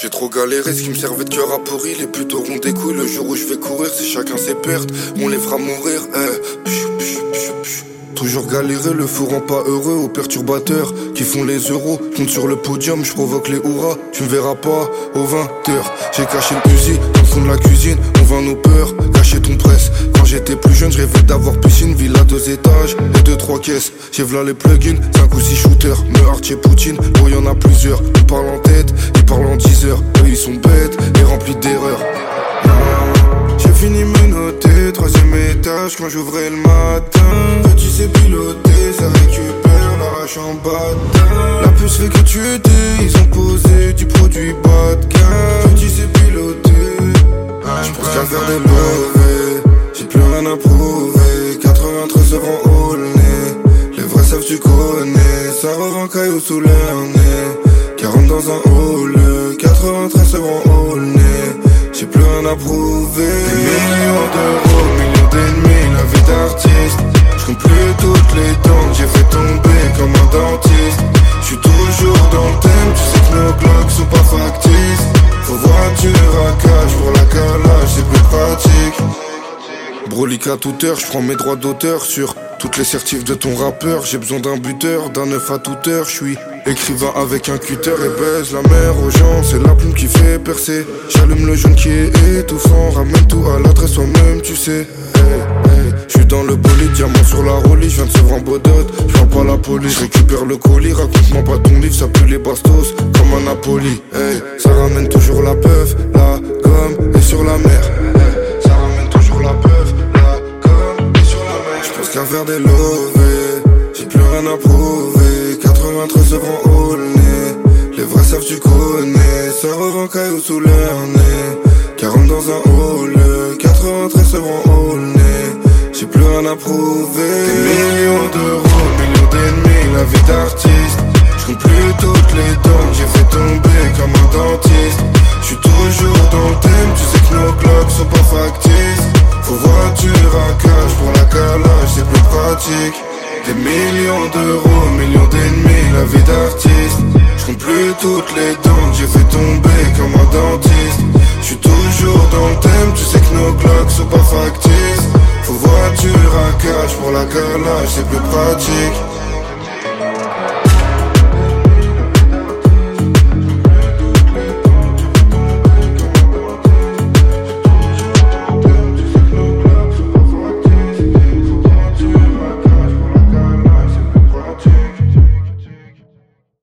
J'ai trop galéré, ce qui me servait de cœur à pourri. Les putes auront des couilles le jour où je vais courir. C'est chacun ses pertes, on les fera mourir. Toujours galérer, le fou rend pas heureux. Aux perturbateurs qui font les euros. Compte sur le podium, je provoque les hurrahs. Tu me verras pas aux 20h. J'ai caché le fusil dans le fond de la cuisine. On vend nos peurs, cacher ton presse. Quand j'étais plus jeune, je rêvais d'avoir piscine, villa 2 étages et 2-3 caisses. J'ai v'là les plugins, 5 ou 6 shooters. Meurtre chez Poutine, oh y'en a plusieurs. Ils parlent en tête, ils parlent en 10 heures. Eux ils sont bêtes et remplis d'erreurs. J'ai fini me noter, 3ème étage quand j'ouvrais le matin. Petit c'est piloté, ça récupère, l'arrache en bas. La puce fait que tu étais, ils ont posé du produit bas de gamme. Petit c'est piloté, j'pense qu'à faire des brevets. J'ai plus rien à prouver, 93 heures en haut le nez. Les vrais savent tu connais, ça revend caillou sous leur nez. 40 dans un hall, 93 heures en haut le nez. J'ai plus rien à prouver. Des millions d'euros, millions d'ennemis, la vie d'artiste. J'compte plus toutes les dents que j'ai fait tomber comme un dentiste. J'suis toujours dans le thème, tu sais que nos clocks sont pas factices. Faut voiture à cash pour la calage, c'est plus pratique. Brolique à toute heure, j'prends mes droits d'auteur sur toutes les certifs de ton rappeur. J'ai besoin d'un buteur, d'un œuf à toute heure. J'suis écrivain avec un cutter et baise la mer aux gens. C'est la plume qui fait percer. J'allume le jaune qui est étouffant. Ramène tout à l'adresse toi-même, tu sais. J'suis dans le bolide, diamant sur la rollie. J'viens de Sevran Bodot, j'prends pas la police. Récupère le colis, raconte-moi pas ton livre. Ça pue les bastos comme un Napoli. Ça ramène toujours la peuf, la gomme et sur la mer. Ça ramène toujours la peuf, la gomme et sur la mer. J'pense qu'à faire des lovés, j'ai plus rien à prouver. 93 heures en haut le nez. Les vrais savent tu connais, ça revend caillou sous leur nez. 40 dans un hall, 93 heures en haut le nez. J'ai plus rien à prouver. Des millions d'euros, millions d'ennemis, la vie d'artiste. J'compte plus toutes les dents que j'ai fait tomber comme un dentiste. J'suis toujours dans le thème, tu sais que nos clocks sont pas factices. Faut voiture à cash pour la calage, c'est plus pratique. Des millions d'euros, millions d'ennemis, la vie d'artiste. J'compte plus toutes les dents que j'ai fait tomber comme un dentiste. J'suis toujours dans le thème, tu sais que nos clocks sont pas factices. Faut voiture à cash pour la calage, c'est plus pratique.